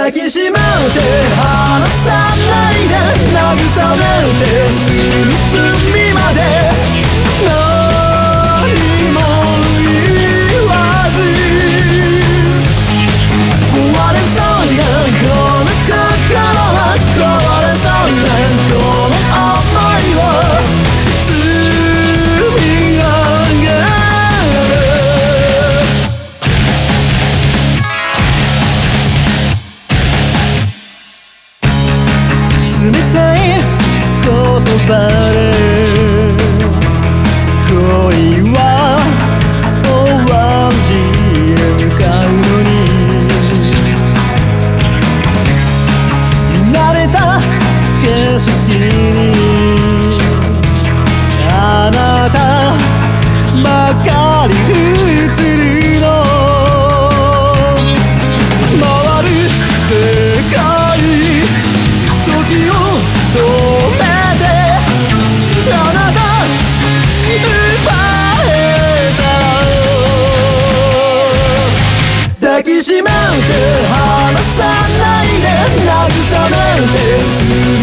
抱きしめて離さないで慰めて隅々まで何も言わず壊れそうなこの心は壊れそうなこの想いを積み上げる冷たい言葉で恋は終わりへ向かうのに見慣れた景色にあなたばかり映るの回る世界時を止めてあなた奪えた抱きしめて離さないで慰めて